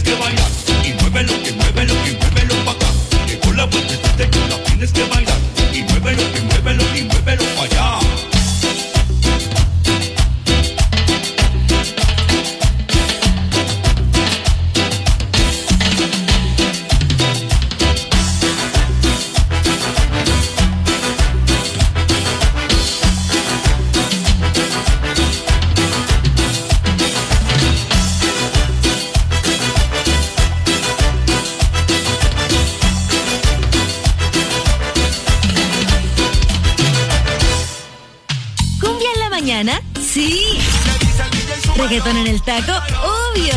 tienes que bailar. Y muévelo, que muévelo, que muévelo pa' acá. Que con la vueltecita tú la tienes que bailar. Y muévelo, que muévelo, y muévelo pa' allá. Sí. Reggaetón en el taco, obvio.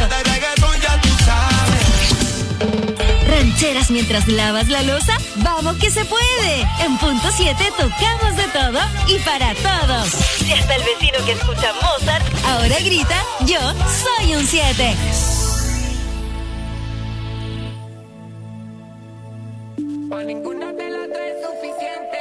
Rancheras mientras lavas la loza, vamos que se puede. En punto 7 tocamos de todo y para todos. Y hasta el vecino que escucha Mozart ahora grita, yo soy un 7. Por ninguna de las tres es suficiente.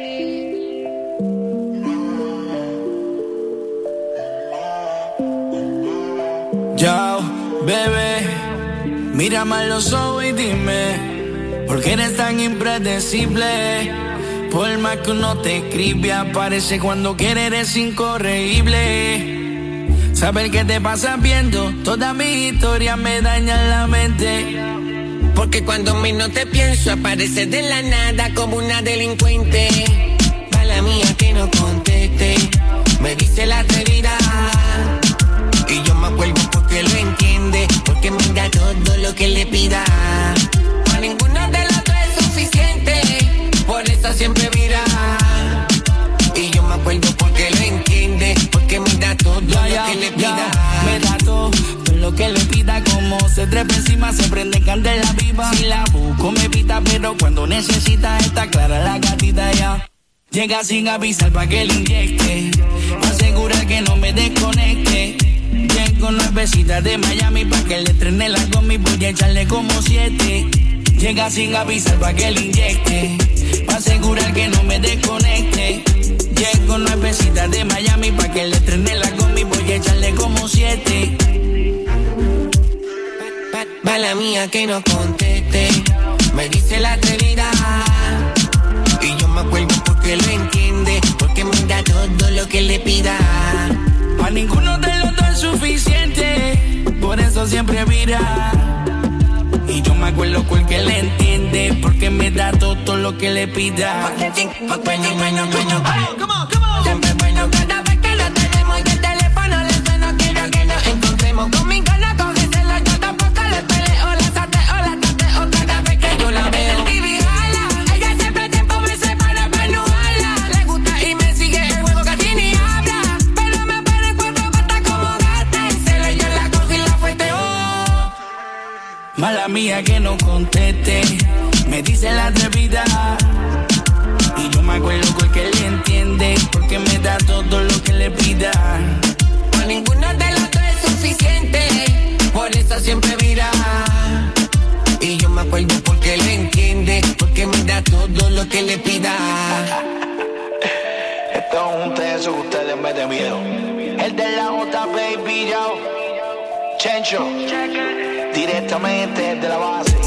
Yo, bebé, mírame a los ojos y dime, ¿por qué eres tan impredecible? Por más que uno te escribe, aparece cuando quiere, eres incorregible. Saber qué te pasa viendo, toda mi historia me daña la mente. Porque cuando menos te pienso, apareces de la nada como una delincuente. Mala mía que no conteste, me dice la realidad. Y yo me acuerdo porque lo entiende, porque me da todo lo que le pida. A ninguno de los dos es suficiente, por eso siempre mira. Y yo me acuerdo porque lo entiende, porque me da todo lo que le pida. Me da todo lo que le pida, como se trepa encima, se prende candela viva. Si la busco me pita, pero cuando necesita está clara la gatita ya. Llega sin avisar pa' que le inyecte, asegura que no me desconecte. Llego nuevecita de Miami pa' que le estrene la gomi, voy a echarle como 7. Llega sin avisar pa' que le inyecte, pa' asegurar que no me desconecte. Llego nuevecita de Miami pa' que le estrene la gomi, voy a echarle como 7. Mala mía que no conteste, me dice la realidad. Y yo me acuerdo porque lo entiende, porque me da todo lo que le pida. A ninguno de los dos es suficiente, por eso siempre mira. Y yo me acuerdo porque le entiende, porque me da todo lo que le pida. Bueno, siempre bueno cada vez que lo tenemos y el teléfono le suena. Quiero que nos encontremos, con mi gana cógesela, yo tampoco le peleo, la sateo, la tateo cada vez que yo la veo. TV jala, ella siempre tiempo me separa para no jala. Le gusta y me sigue el juego casi ni habla, pero me pone cuatro patas como gata y se le dio la cosa y la fueteó. Mala mía que no conteste, me dice la atrevida. Y yo me acuerdo porque le entiende, porque me da todo lo que le pida. A ninguno de los dos es suficiente, por eso siempre mira. Y yo me acuerdo porque le entiende, porque me da todo lo que le pida. Esto es un teso que ustedes me den miedo. El de la J, baby, yo. Chencho, directamente de la base.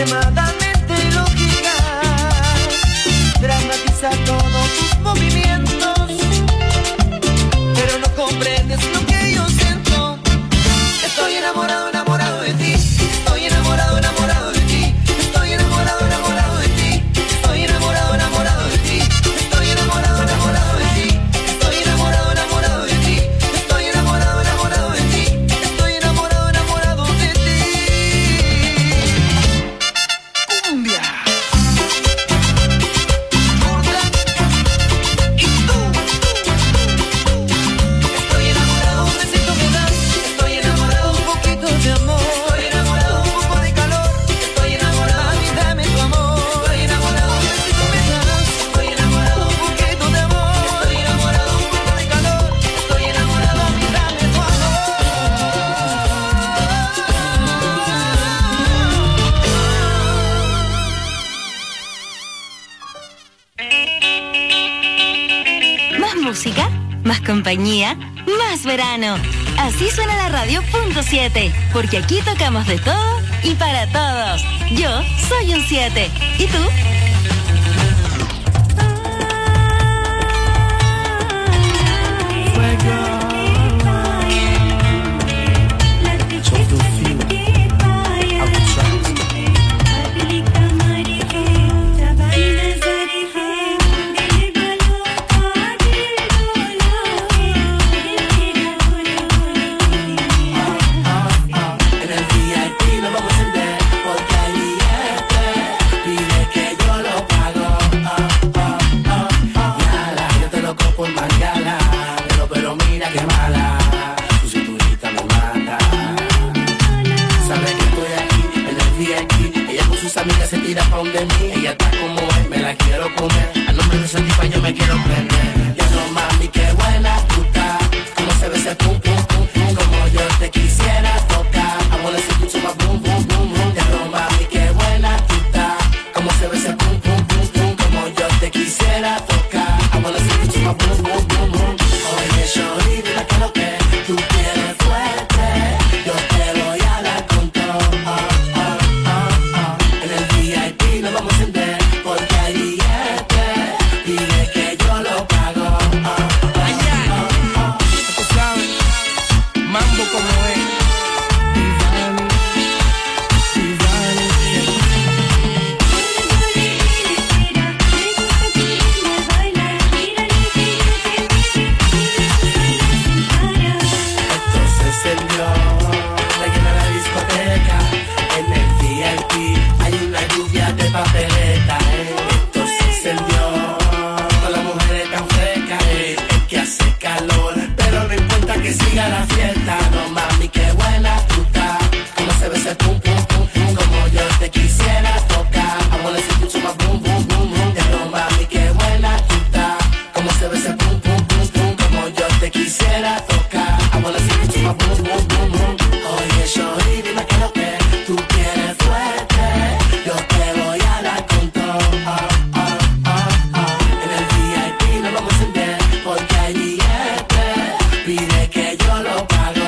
extremadamente ilógica. Dramatiza todos tus movimientos, pero no comprendes lo que yo siento. Estoy enamorado, enamorado de ti. Estoy enamorado, enamorado de ti. Estoy enamorado, enamorado de ti. Estoy enamorado, enamorado de ti. Estoy enamorado, enamorado de ti. Estoy enamorado, enamorado de ti. Estoy enamorado, enamorado de ti. Estoy enamorado, enamorado de ti. Cumbia. Gorda. Y tú. Estoy enamorado, un besito me das. Estoy enamorado, un poquito de amor. Estoy enamorado, un poco de calor. Estoy enamorado, mami, dame tu amor. Estoy enamorado, un besito me das. Estoy enamorado, un poquito de amor. Estoy enamorado, un poco de calor. Estoy enamorado, mami, dame tu amor. Más música, más compañía, más verano. Así suena la radio punto 7, porque aquí tocamos de todo y para todos. Yo soy un 7. ¿Y tú? En el VIP lo vamos a encender porque hay billete. Pide que yo lo pago. Yala, yo te lo compro en Mangala. Pero mira qué mala, tu cinturita me mata. Sabe que estoy aquí en el VIP. Ella con sus amigas se tira pa' donde mí. Ella está como es, me la quiero comer. A nombre de esa tipa yo me quiero prender. Ya no mami, qué buena tú estás. Cómo se ve ese pum pum pum pum. Como yo te quisiera tocar. I wanna see you to my boom boom boom boom. Ya no mami, qué buena tú estás. Cómo se ve ese pum pum pum pum. Como yo te quisiera tocar. I wanna see you to my boom boom boom boom. Oye, shorty, dile que lo que tú quieres fuerte. Yo te voy a dar con todo. En el VIP lo vamos a encender porque hay billete. Dile que yo lo pago. Tú sabes, mambo como es. Esto se encendió, se llena la discoteca. En el VIP hay una lluvia de papeleta. Esto se encendió, con las mujeres tan frescas. Es que hace calor, pero no importa que siga la fiesta. No mami, qué buena tú estás. Cómo se ve ese pum pum pum pum. Como yo te quisiera tocar. I wanna see you to my boom boom boom boom. Ya no mami, qué buena tú estás. Cómo se ve ese pum pum pum pum. Como yo te quisiera tocar. I wanna see you to my boom boom boom boom. Oye, shorty, dime que lo que tú quieres fuerte. Yo te voy a dar con todo. En el VIP lo vamos a encender porque hay billete. Pide que yo lo pago.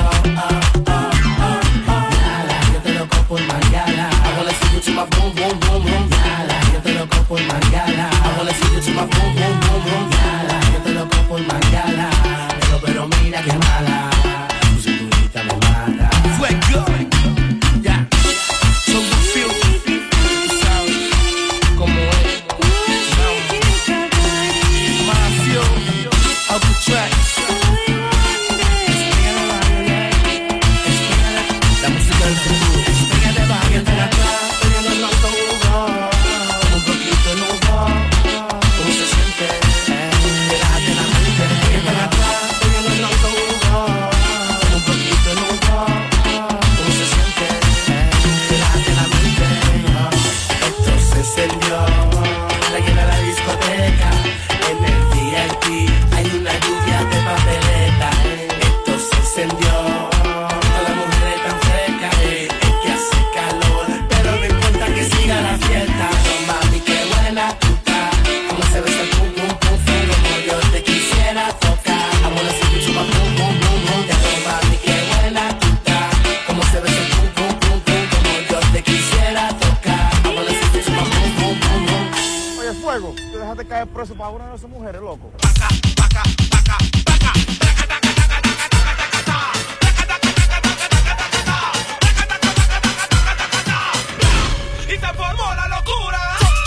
Yala, yo te lo compro en Mangala. I wanna see you to my boom boom boom boom. Yala, yo te lo compro en Mangala. I wanna see you to my boom boom boom boom. Yala, yo te lo compro en Mangala. Pero mira qué mala, tu cinturita me mata. Fuego. Ya. So you feel, tú sabes cómo es. Mafio, Alcatraz. La música del futuro. Pégate, baja, atrás, poniendo el auto, déjate caer preso para una de esas mujeres, loco. Y se formó la locura.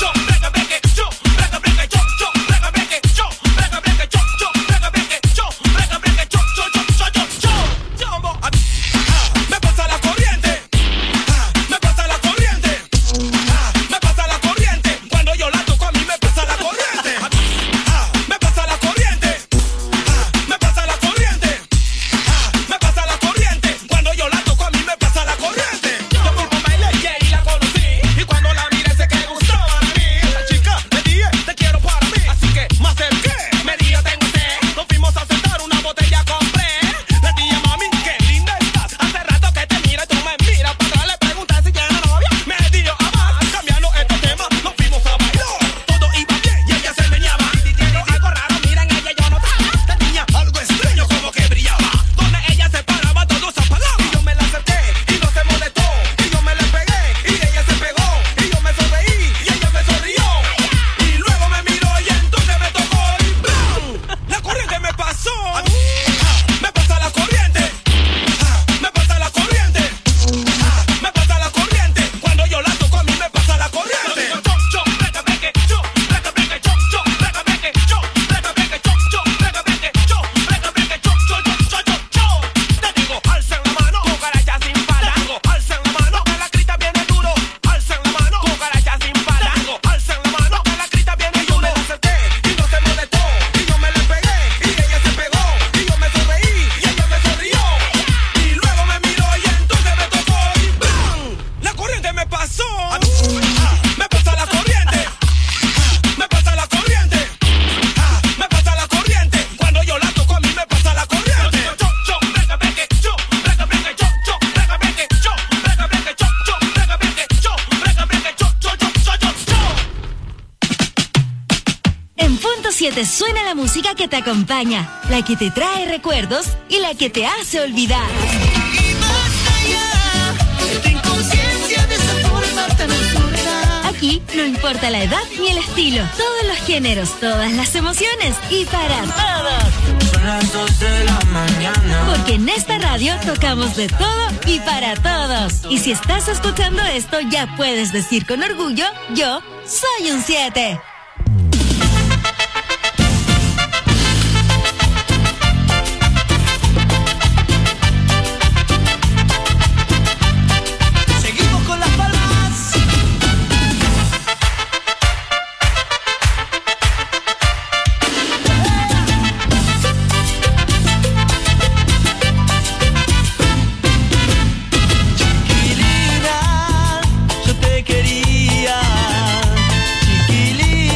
Me pasa la corriente. Me pasa la corriente. Me pasa la corriente. Cuando yo la toco a mí me pasa la corriente. Me pasa la corriente. Me pasa la corriente. Me pasa la corriente. Cuando yo la toco a mí me pasa la corriente. Yo fui con baile y la conocí. Y cuando la miré sé que gustaba a mí. La chica le dije te quiero para mí. Así que me acerqué. Me dije tengo sed. Nos fuimos a sentar, una botella compré. Le dije mami qué linda estás. Hace rato que te mira y tú me miras. Para atrás le pregunté si tiene novia. Me dijo amar. Cambiando estos temas nos fuimos a bailar. Todo iba bien y ella se meñaba. Y tiene algo raro, mira en ella yo notaba. Tenía algo extraño como que brillaba. Donde ella se paraba todos se apagaban. Y yo me la acerqué y no se molestó. Y yo me le pegué y ella se pegó. Y yo me sonreí y ella me sonrió. Y luego me miró y entonces me tocó y ¡brum! La corriente me pasó. Me pasa la corriente. Me pasa la corriente. Me pasa la corriente. Cuando yo la toco a mí me pasa la corriente. Te digo, alcen la mano, cucaracha sin pala. Alcen la mano, que la crita viene duro. Alcen la mano, cucaracha sin pala. Alcen la mano, que la crita viene duro. Yo me la acerqué y no se molestó. Y yo me le pegué y ella se pegó. Y yo me sonreí y ella me sonrió. Y luego me miró y entonces me tocó y ¡brum! La corriente me pasó. Me pasa la corriente. Me pasa la corriente. Me pasa la corriente. Cuando yo la toco a mí me pasa la corriente. En punto 7 suena la música que te acompaña, la que te trae recuerdos y la que te hace olvidar. Y más allá de tu inconsciencia de esa forma tan absurda. Aquí no importa la edad ni el estilo, todos los géneros, todas las emociones y para todos. Son las 2 de la mañana. Porque en esta radio tocamos de todo y para todos. Y si estás escuchando esto, ya puedes decir con orgullo, yo soy un 7. Seguimos con las palmas. Chiquilina, yo te quería. Chiquilina.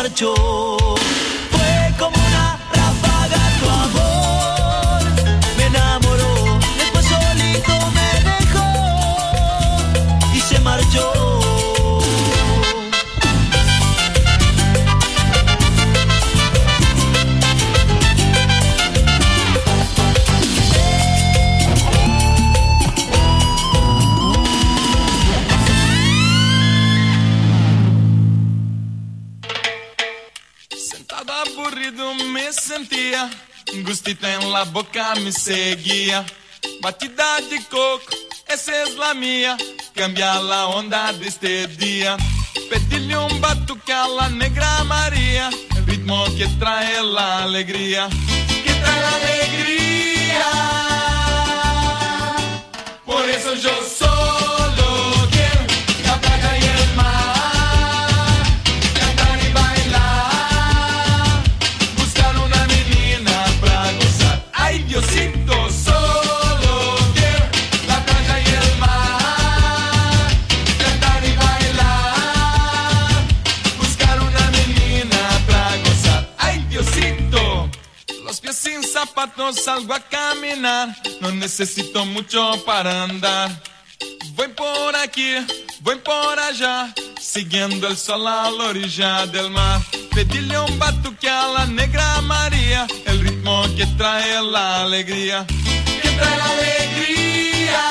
marchó. Fue como una ráfaga tu amor, me enamoró, después solito me dejó y se marchó. Aburrido me sentía, un gustito en la boca me seguía. Batida de coco, esa es la mía, cambia la onda de este día. Pedile un batuque a la negra María, el ritmo que trae la alegría, que trae la alegría. Por eso yo solo quiero la playa y el mar, cantar y bailar, buscar una menina pra gozar. Ay, Diosito, solo quiero la playa y el mar, cantar y bailar, buscar una menina pra gozar. Ay, Diosito, los pies sin zapatos salgo a caminar, no necesito mucho para andar. Voy por aquí, voy por allá, siguiendo el sol a la orilla del mar. Pedile un batuque a la negra María, el ritmo que trae la alegría, que trae la alegría.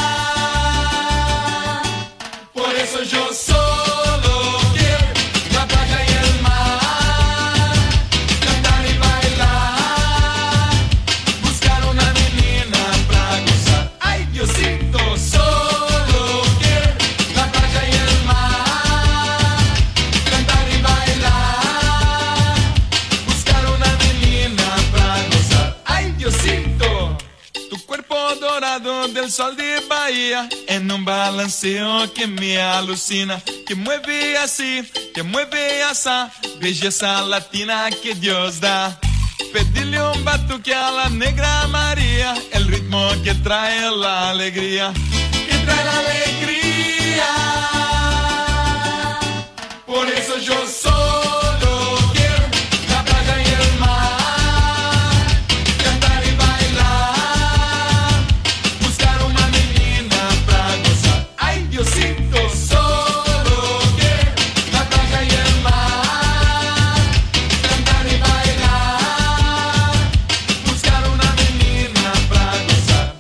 Por eso yo solo quiero la playa y el mar, cantar y bailar, buscar una menina pra gozar. Ay, Diosito, solo quiero la playa y el mar, cantar y bailar, buscar una menina pra gozar. Ay, Diosito, tu cuerpo dorado del sol de Bahía, en un balanceo que me alucina, que mueve así, que mueve asa, belleza latina que Dios da. Pedile un batuque a la negra María, el ritmo que trae la alegría, que trae la alegría. Por eso yo solo quiero la playa y el mar, cantar y bailar, buscar una menina pra gozar. Ay, Diosito, solo quiero la playa y el mar, cantar y bailar, buscar una menina pra gozar.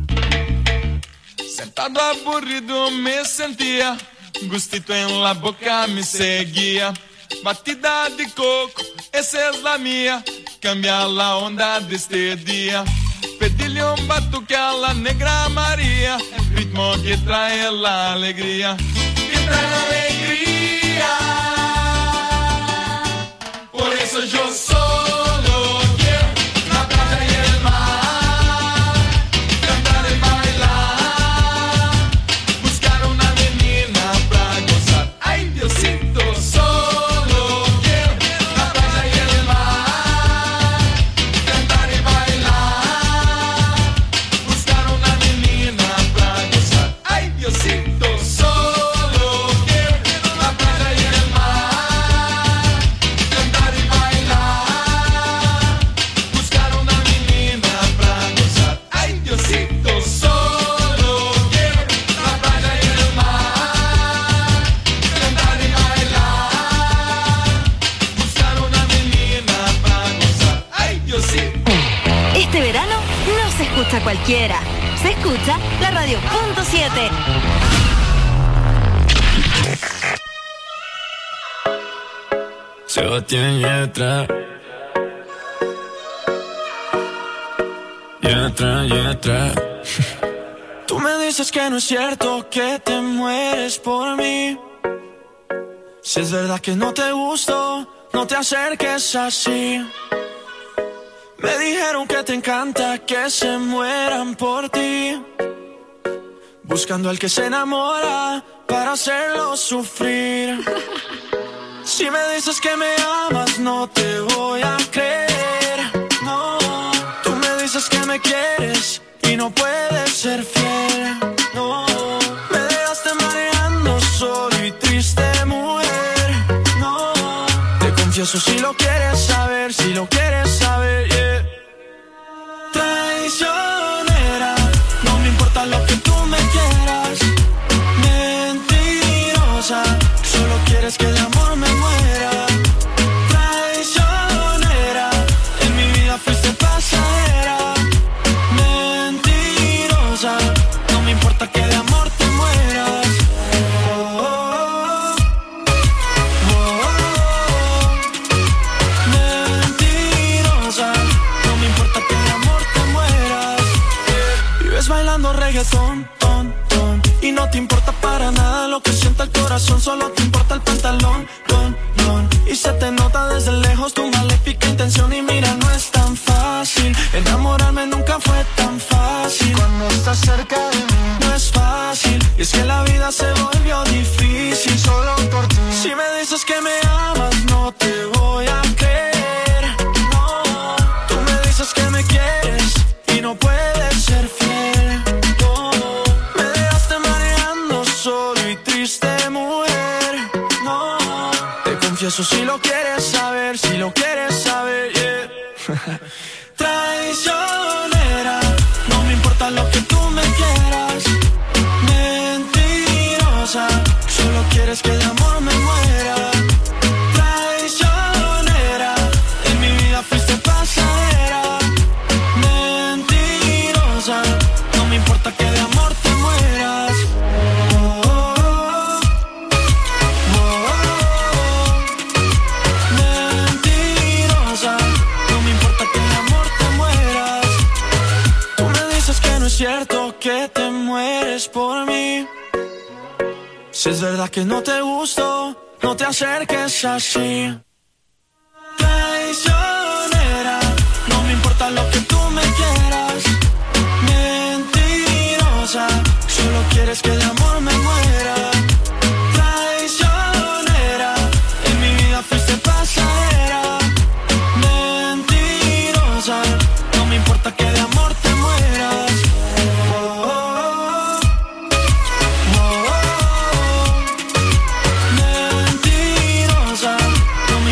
Sentado aburrido me sentía, un gustito en la boca me seguía. Batida de coco, esa es la mía, cambia la onda de este día. Pedile un batuque a la negra María, el ritmo que trae la alegría, que trae la alegría. Por eso yo solo quiero la playa y el mar, cantar y bailar, buscar una menina pra gozar. Ay, Diosito, solo quiero la playa y el mar, cantar y bailar, buscar una menina pra gozar. Ay, Diosito, solo quiero la playa y el mar, cantar y bailar, buscar una menina pra gozar. Ay, Diosito, solo quiero la playa y el mar, cantar y bailar, buscar una menina pra gozar. Ay, Diosito. Este verano no se escucha cualquiera, se escucha la radio punto 7. Sebastián Yatra. Yatra. Tú me dices que no es cierto que te mueres por mí. Si es verdad que no te gusto, no te acerques así. Me dijeron que te encanta que se mueran por ti, buscando al que se enamora para hacerlo sufrir. Si me dices que me amas, no te voy a creer. No, tú me dices que me quieres y no puedes ser fiel. No, me dejaste mareando solo y triste, mujer. No, te confieso si lo quieres saber, si lo quieres saber, yeah. Traicionera, no me importa lo que tú me quieras. Mentirosa, solo quieres que de amor me muera. Traicionera, en mi vida fuiste pasajera. Mentirosa, no me importa que de amor te mueras. Mentirosa, no me importa que de amor te mueras. Vives bailando reggaetón, ton, ton, y no te importa para nada lo que sienta el corazón, solo te importa el pantalón, don, don. Y se te nota desde lejos tu maléfica intención. Y mira, no es tan fácil, enamorarme nunca fue tan fácil. Cuando estás cerca de mí no es fácil, y es que la vida se volvió difícil solo por ti. Si me dices que me amas no te voy a creer, no. Tú me dices que me quieres y no puedes ser fiel, no. Me dejaste mareando solo y triste, mujer, no. Te confieso si lo quieres saber, si lo quieres saber, yeah. Traicionera, no me importa lo que tú me quieras. Mentirosa, solo quieres que de amor me muera. Traicionera, en mi vida fuiste pasajera. Mentirosa, no me importa que de amor te mueras. Mentirosa, no me importa que de amor te mueras. Tú me dices que no es cierto que te mueres por mí. Si es verdad que no te gusto, no te acerques así. Traicionera, no me importa lo que tú me quieras. Mentirosa, solo quieres que de amor me muera. Traicionera, en mi vida fuiste pasajera. Mentirosa, no me importa que de amor te mueras. Mentirosa, no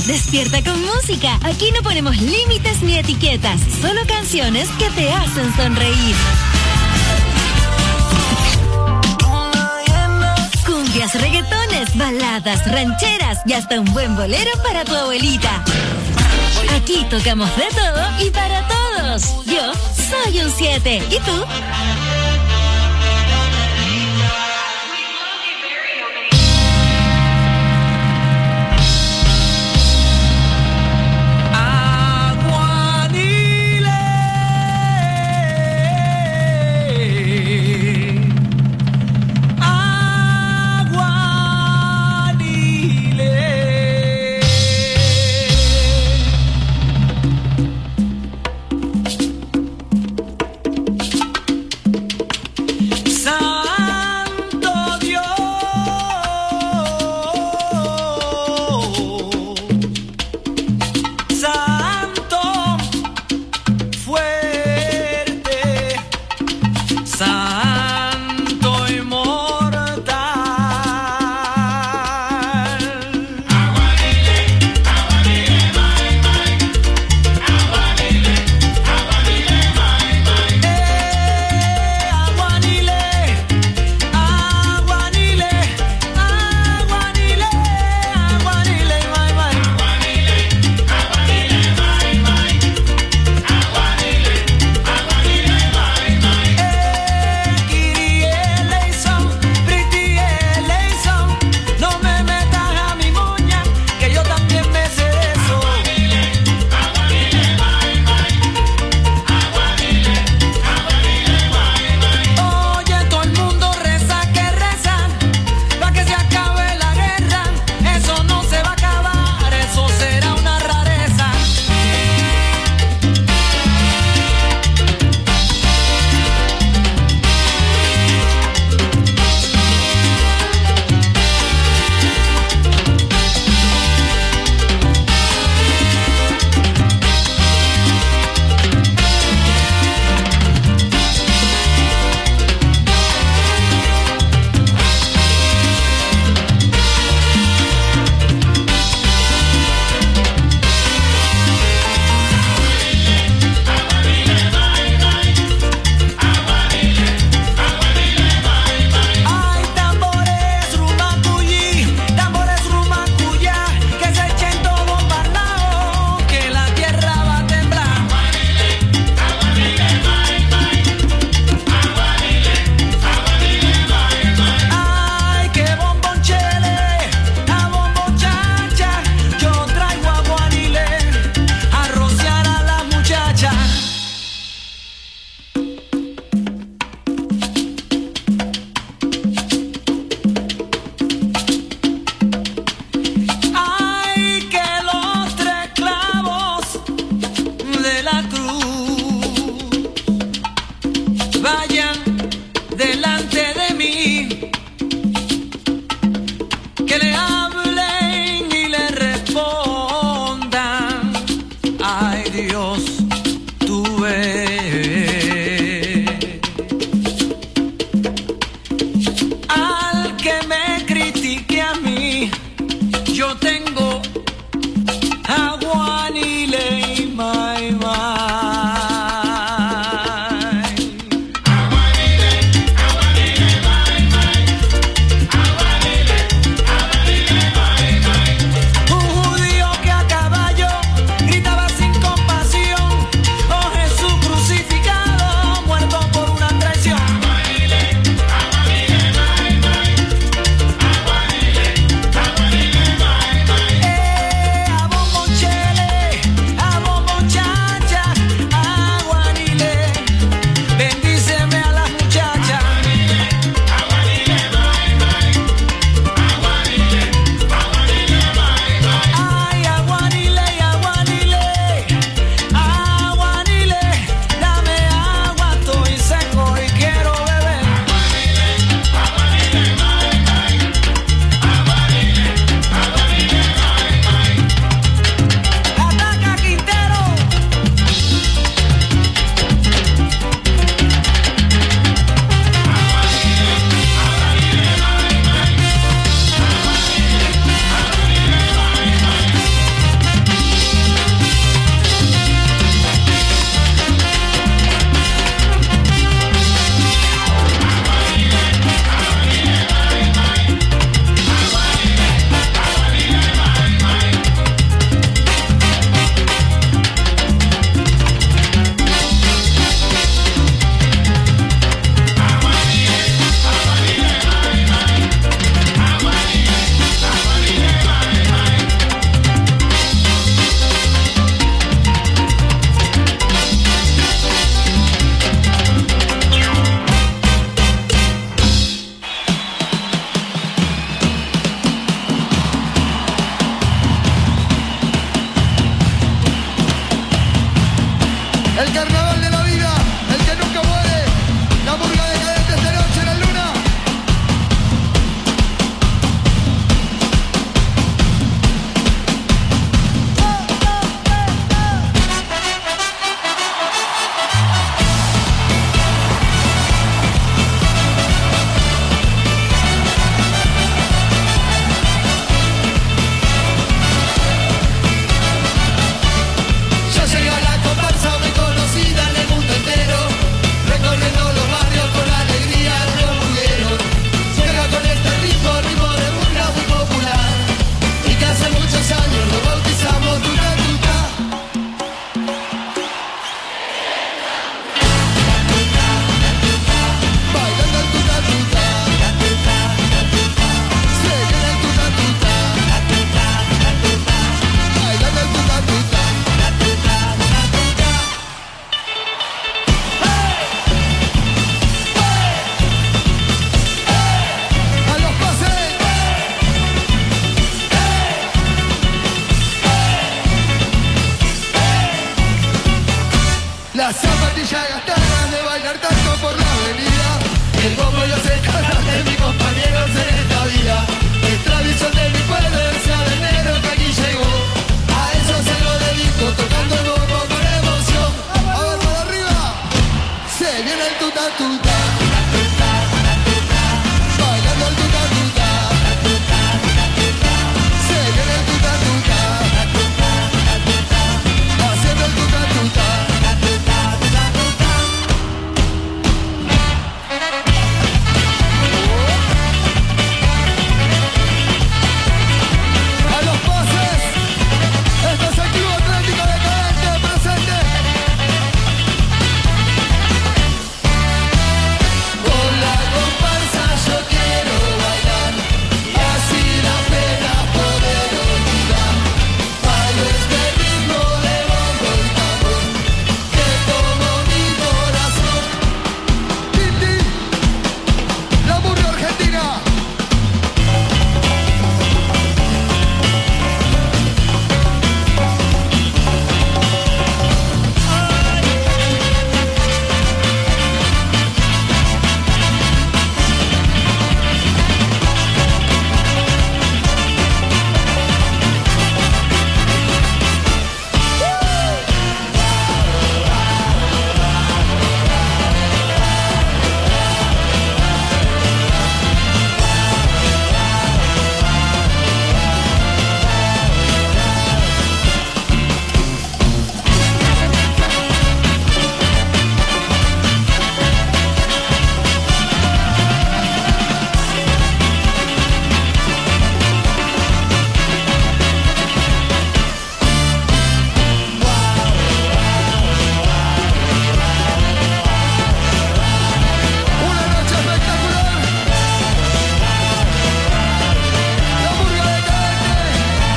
Despierta con música. Aquí no ponemos límites ni etiquetas, solo canciones que te hacen sonreír. Cumbias, reggaetones, baladas, rancheras y hasta un buen bolero para tu abuelita. Aquí tocamos de todo y para todos. Yo soy un 7. ¿Y tú? Dios estará de mis compañeros en esta vida. Es tradición de mi pueblo, sea de enero que aquí llegó. A eso se lo dedico, tocando el bombo con emoción. A ver, para arriba. Se viene el tuta tuta. Bailando el tuta tuta. Se viene el tuta tuta. Haciendo el tuta tuta. A los pases, esto es el Club Atlético Decadente, presente. Con la comparsa yo quiero bailar, así las penas poder olvidar. Bailo este ritmo de bombo y tambor, que como mi corazón. Titi, la murga argentina. Una noche espectacular. La murga decadente.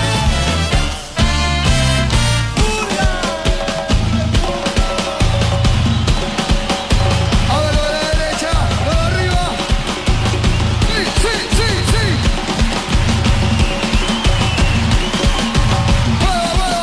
A ver, lo de la derecha, lo de arriba. Sí, sí, sí, sí. Mueva, mueva.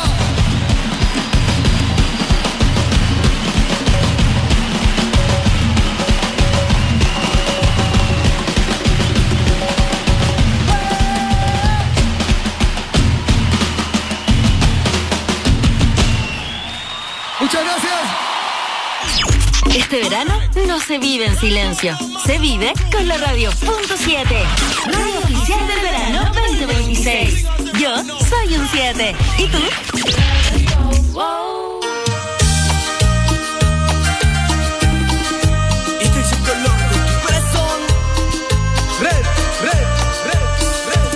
Muchas gracias. Este verano no se vive en silencio, se vive con la Radio Punto 7, radio oficial del verano 2026. Yo soy un 7. ¿Y tú? Este es el color de tu corazón. Red, red, red, red,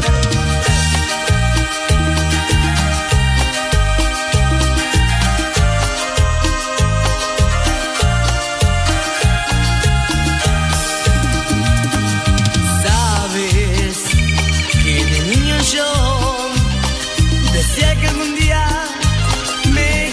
Sabes que de niño yo decía que algún día me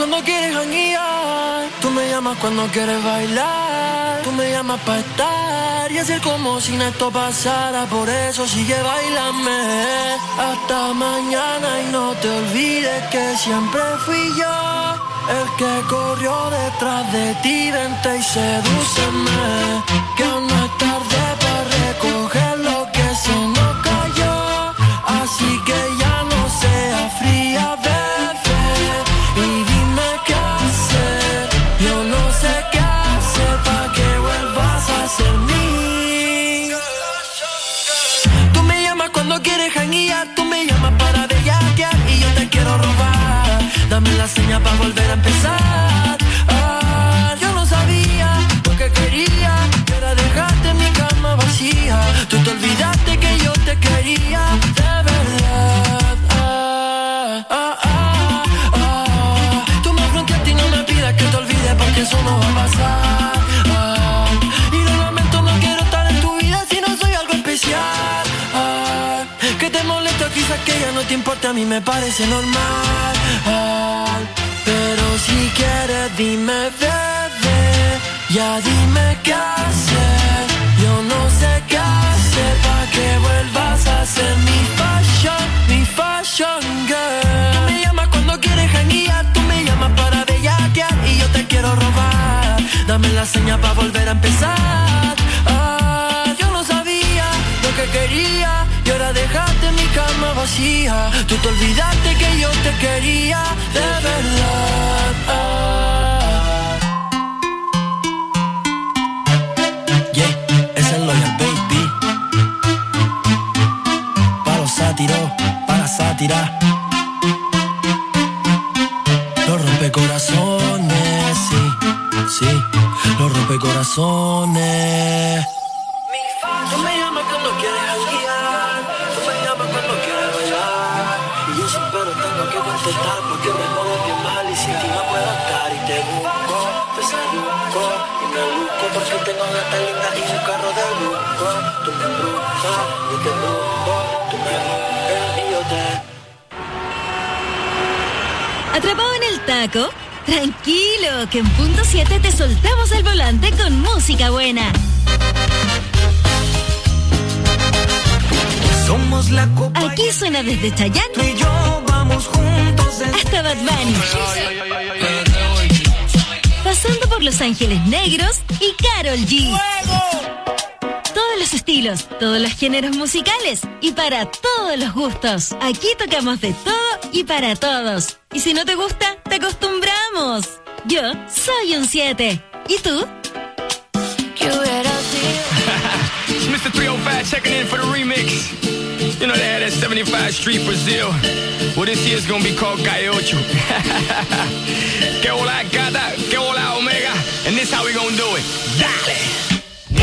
cuando quieres janguear, tú me llamas cuando quieres bailar, tú me llamas para estar y hacer como si esto pasara. Por eso sigue bailame hasta mañana y no te olvides que siempre fui yo el que corrió detrás de ti. Vente y sedúceme, que aún no es tarde para recoger lo que se nos cayó. Así que ya no sea fría, bebé, y dime qué hacer. Yo no sé qué hacer para que vuelvas a ser mío. Tú me llamas cuando quieres janguear, tú me llamas para bellaquear y yo te quiero robar. Dame la señal para volver a empezar. Yo no sabía lo que quería, que era dejarte mi cama vacía. Tú te olvidaste que yo te quería de verdad. Tú me fronteaste y no me pidas que te olvides porque eso no va a pasar. Y lo lamento, no quiero estar en tu vida si no soy algo especial. Que te molesta quizás que ya no te importe, a mí me parece normal. Pero si quieres dime, bebé, ya dime qué hacer. Yo no sé qué hacer para que vuelvas a ser mi fashion girl. Tú me llamas cuando quieres janguear, tú me llamas para bellaquear y yo te quiero robar. Dame la señal para volver a empezar. Yo no sabía lo que quería y ahora dejaste mi cama vacía. Tú te olvidaste que yo te quería de verdad. Yeah, ese es Loyal Baby. Para los sátiros, para sátira. Los rompecorazones, sí, los rompecorazones. Tú me llamas cuando quieres janguear, tú me llamas cuando quieres bailar. Y yo sin pero tengo que contestar porque me jodes bien mal y sin ti no puedo estar. Y te busco, te seduzco y me busco porque tengo gatas lindas y un carro de lujo. Tú me embrujas, yo te embrujo, tú me buscas y yo te... ¿Atrapado en el taco? Tranquilo, que en punto 7 te soltamos el volante con música buena. Somos la copa. Aquí suena desde Chayanne Tú y yo vamos juntos hasta Bad Bunny, pasando por Los Ángeles Negros y Karol G. Todos los estilos, todos los géneros musicales y para todos los gustos. Aquí tocamos de todo y para todos. Y si no te gusta, te acostumbramos. Yo soy un 7. ¿Y tú? It's Mr. 305 checking in for the remix. You know they had that 75 Street Brazil. Well, this year's gonna be called Calle Ocho. Que hola gata, que hola omega. And this how we gonna do it. Dale. 1, 2,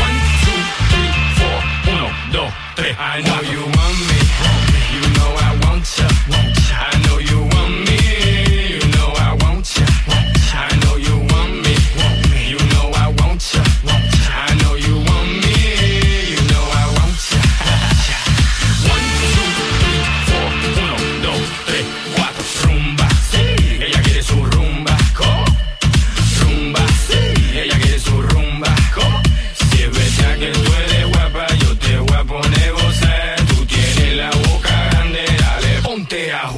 3, 4. 1, 2, 3. I know you want me. You know I want ya. I know you want me. You know I want ya. I know you want me. You know I want ya. I know you want me. You know I want ya. 1, 2, 3, 4. 1, 2, 3, 4. Rumba. Ella quiere su rumba. Rumba. Ella quiere su rumba. Si es verdad que tú eres guapa, yo te voy a poner gozar. Tú tienes la boca grande, dale, ponte a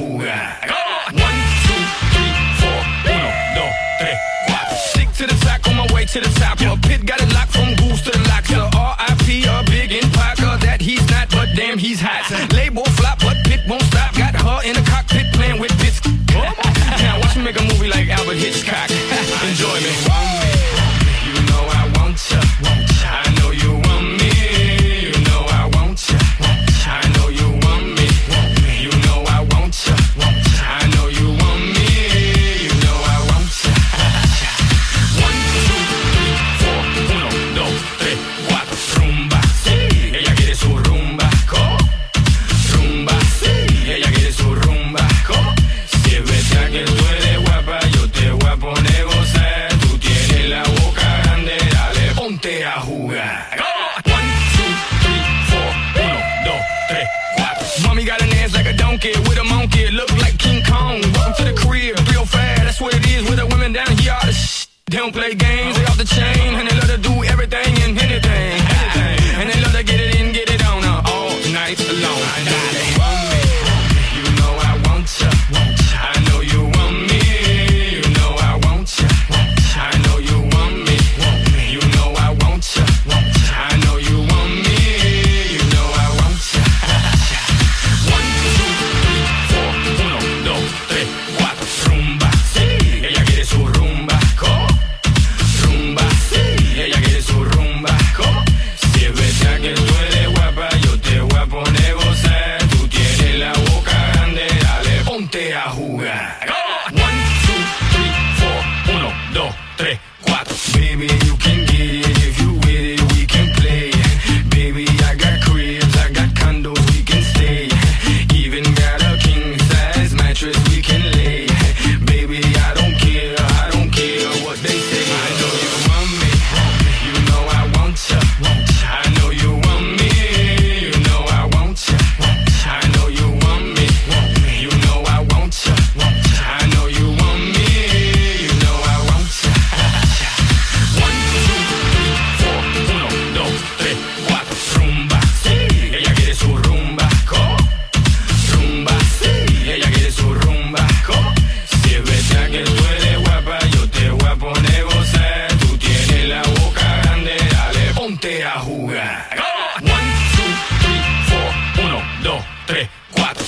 They don't play games, they off the chain, and they love to do everything and anything. And they love to get it in, get it on all night long. I know you want me, you know I want ya. I know you want me, you know I want ya. I know you want me, you know I want ya. I know you want me, you know I want ya. 1, 2, 3, 4, 1, 2, 3, 4, rumba, sí, ella quiere su rumba. Rumba, sí, ella quiere su rumba. Si es verdad que tú eres guapa, yo te voy a poner gozar. Tú tienes la boca grande, dale, ponte a jugar. 1, 2, 3, 4, 1, 2, 3, 4. Baby, you can get it if you with it, we can play. Baby, I got cribs, I got condos, we can stay. Even got a king size mattress we can lay. Baby, I don't care what they say. I know you want me, you know I want ya. I know you want me, you know I want ya. I know you want me, you know I want ya. I know you want me, you know I want ya. 1, 2, 3, 4, 1, 2, 3, 4. Rumba, sí, ella quiere su rumba. Rumba, sí, ella quiere su rumba. Si es verdad que tú eres guapa, yo te voy a poner gozar. Tú tienes la boca grande, dale, ponte a jugar. 1, 2, 3, 4, 1, 2, 3, 4.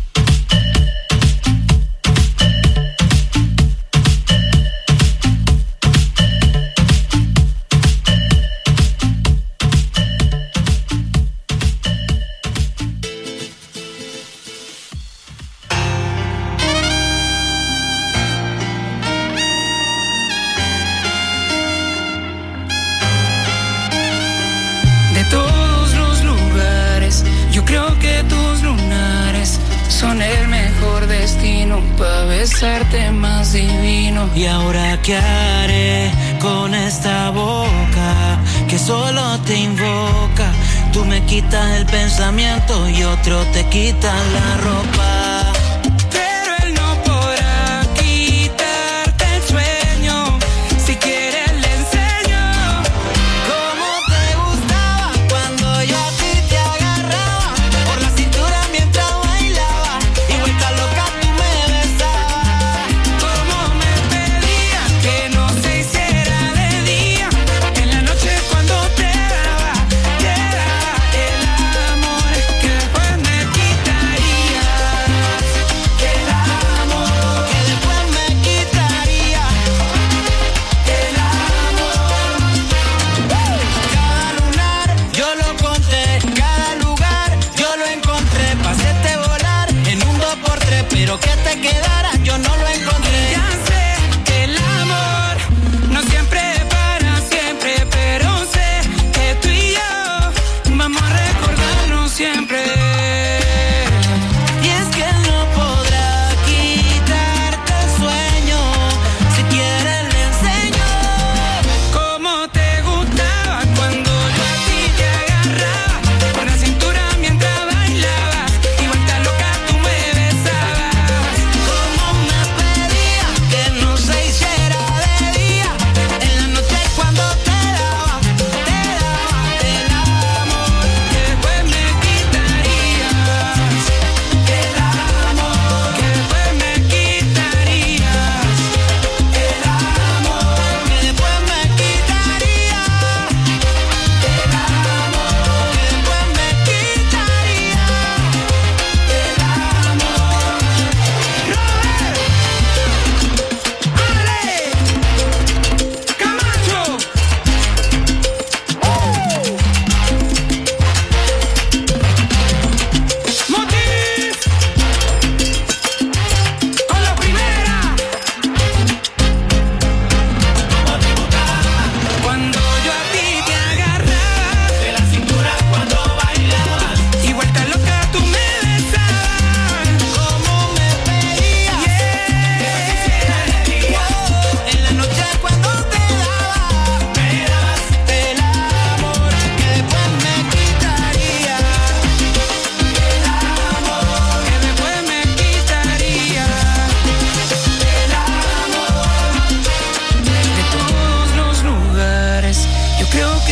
De todos los lugares, yo creo que tus lunares son el mejor destino para besarte más divino. Y ahora qué haré con esta boca que solo te invoca. Tú me quitas el pensamiento y otro te quita la ropa. Pero él no podrá quitarte el sueño. Si quieres le enseño Cómo te gustaba cuando yo a ti te agarraba por la cintura mientras bailaba y vuelta loca tú me besabas. cómo me pedía que no se hiciera de día. En la noche cuando te daba el amor que después me quitaría.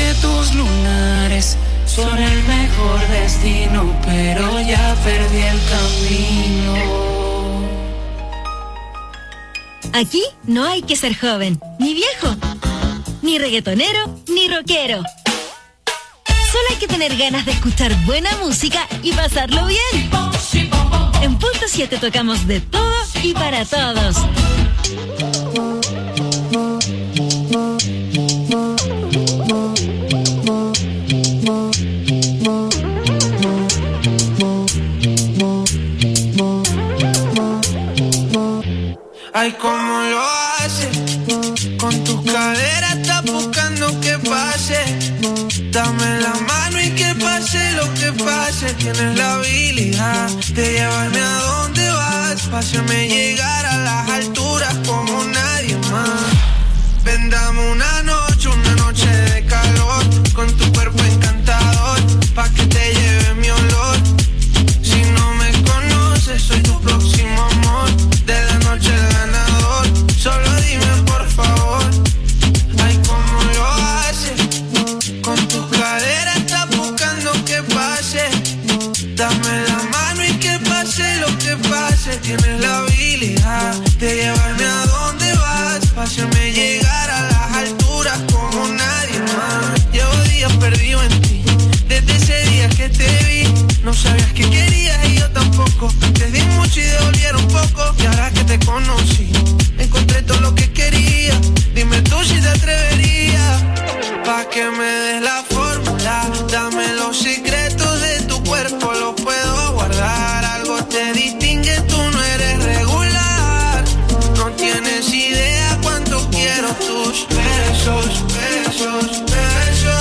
que tus lunares son el mejor destino, pero ya perdí el camino. Aquí no hay que ser joven, ni viejo, ni reggaetonero, ni rockero. Solo hay que tener ganas de escuchar buena música y pasarlo bien. En Punto 7 tocamos de todo y para todos. Ay, ¿cómo lo haces? Con tus caderas estás buscando que pase. Dame la mano y que pase lo que pase. Tienes la habilidad de llevarme a donde vas. Pa' hacerme llegar a las alturas como nadie más. Ven, dame una noche de calor. Con tu cuerpo encantador, pa' que te lleve mi olor. Si no me conoces, soy tu próximo amor. De la noche el ganador, solo dime por favor. Ay, ¿cómo lo haces? Con tus caderas estás buscando que pase. Dame la mano y que pase lo que pase. Tienes la habilidad de llevarme a donde vas. Pa' hacerme llegar a las alturas como nadie más. Llevo días perdido en ti, desde ese día que te vi. No sabías que querías y yo tampoco. Te di mucho y devolvieron poco. Y ahora que te conocí, encontré todo lo que quería. Dime tú si te atreverías. Pa' que me des la fórmula. Dame los secretos de tu cuerpo, los puedo guardar. Algo te distingue, tú no eres regular. No tienes idea cuánto quiero tus besos.